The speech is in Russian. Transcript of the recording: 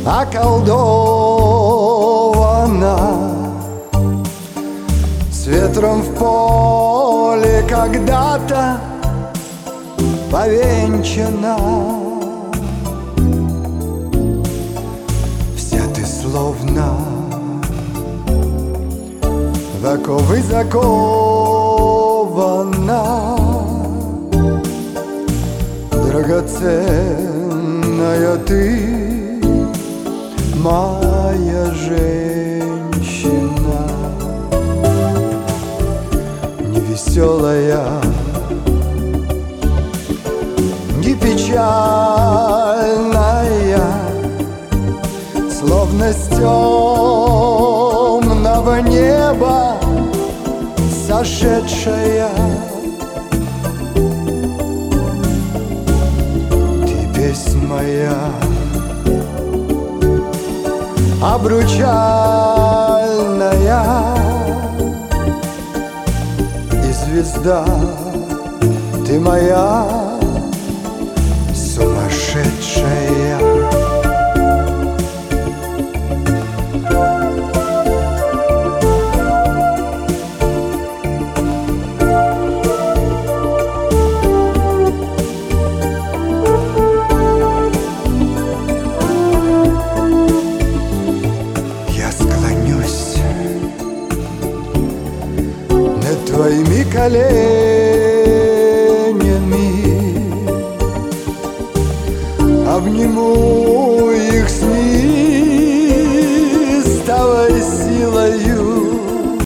околдована, с ветром в поле когда-то повенчана. Вся ты словно в оковы закована, драгоценная ты, моя женщина. Невеселая, не печальная, словно с темного неба сошедшая. Ты песнь моя обручальная, и звезда ты моя сумасшедшая. Твоими коленями обниму